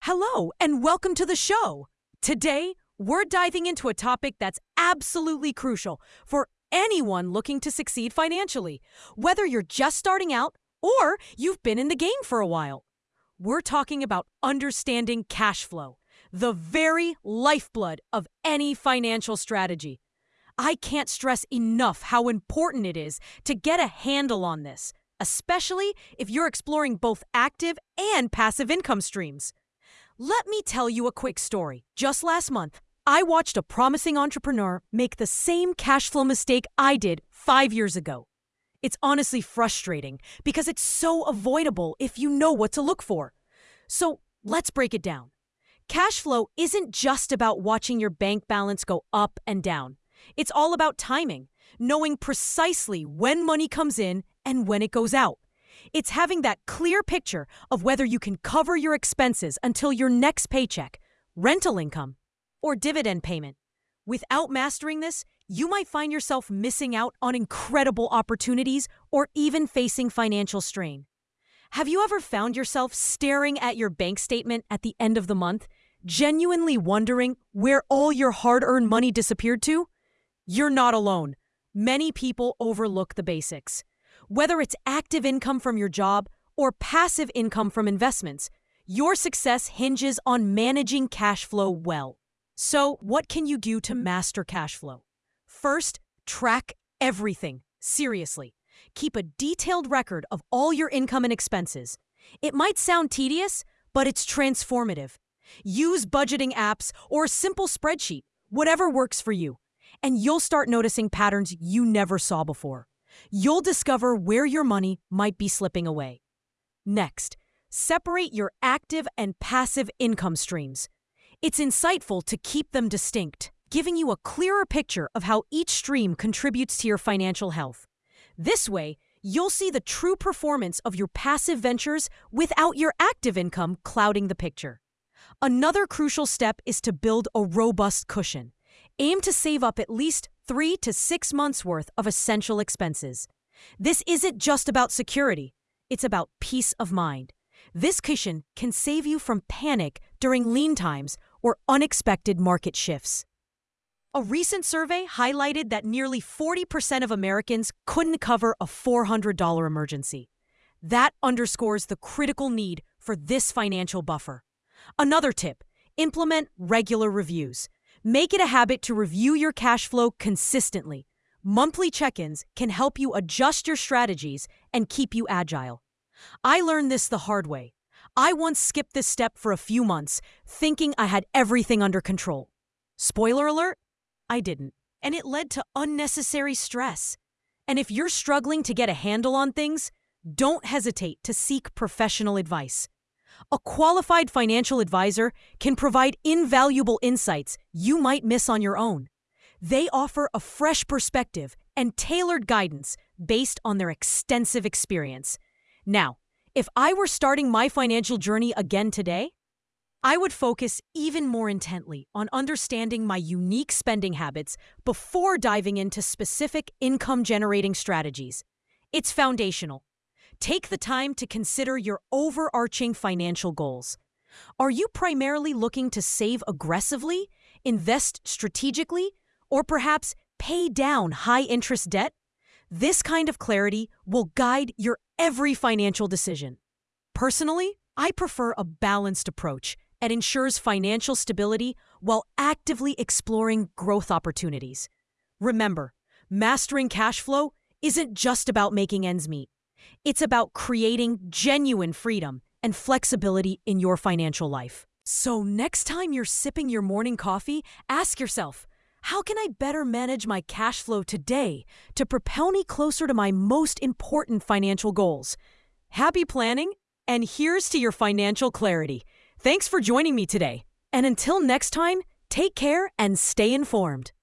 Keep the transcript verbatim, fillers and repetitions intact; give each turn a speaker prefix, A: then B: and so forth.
A: Hello, and welcome to the show. Today, we're diving into a topic that's absolutely crucial for anyone looking to succeed financially, whether you're just starting out or you've been in the game for a while. We're talking about understanding cash flow, the very lifeblood of any financial strategy. I can't stress enough how important it is to get a handle on this, especially if you're exploring both active and passive income streams. Let me tell you a quick story. Just last month, I watched a promising entrepreneur make the same cash flow mistake I did five years ago. It's honestly frustrating because it's so avoidable if you know what to look for. So let's break it down. Cash flow isn't just about watching your bank balance go up and down. It's all about timing, knowing precisely when money comes in and when it goes out. It's having that clear picture of whether you can cover your expenses until your next paycheck, rental income, or dividend payment. Without mastering this, you might find yourself missing out on incredible opportunities or even facing financial strain. Have you ever found yourself staring at your bank statement at the end of the month, genuinely wondering where all your hard-earned money disappeared to? You're not alone. Many people overlook the basics. Whether it's active income from your job or passive income from investments, your success hinges on managing cash flow well. So, what can you do to master cash flow? First, track everything. Seriously. Keep a detailed record of all your income and expenses. It might sound tedious, but it's transformative. Use budgeting apps or a simple spreadsheet, whatever works for you, and you'll start noticing patterns you never saw before. You'll discover where your money might be slipping away. Next, separate your active and passive income streams. It's insightful to keep them distinct, giving you a clearer picture of how each stream contributes to your financial health. This way, you'll see the true performance of your passive ventures without your active income clouding the picture. Another crucial step is to build a robust cushion. Aim to save up at least three to six months' worth of essential expenses. This isn't just about security, it's about peace of mind. This cushion can save you from panic during lean times or unexpected market shifts. A recent survey highlighted that nearly forty percent of Americans couldn't cover a four hundred dollars emergency. That underscores the critical need for this financial buffer. Another tip: implement regular reviews. Make it a habit to review your cash flow consistently. Monthly check-ins can help you adjust your strategies and keep you agile. I learned this the hard way. I once skipped this step for a few months, thinking I had everything under control. Spoiler alert, I didn't, and it led to unnecessary stress. And if you're struggling to get a handle on things, don't hesitate to seek professional advice. A qualified financial advisor can provide invaluable insights you might miss on your own. They offer a fresh perspective and tailored guidance based on their extensive experience. Now, if I were starting my financial journey again today, I would focus even more intently on understanding my unique spending habits before diving into specific income-generating strategies. It's foundational. Take the time to consider your overarching financial goals. Are you primarily looking to save aggressively, invest strategically, or perhaps pay down high-interest debt? This kind of clarity will guide your every financial decision. Personally, I prefer a balanced approach that ensures financial stability while actively exploring growth opportunities. Remember, mastering cash flow isn't just about making ends meet. It's about creating genuine freedom and flexibility in your financial life. So next time you're sipping your morning coffee, ask yourself, how can I better manage my cash flow today to propel me closer to my most important financial goals? Happy planning, and here's to your financial clarity. Thanks for joining me today. And until next time, take care and stay informed.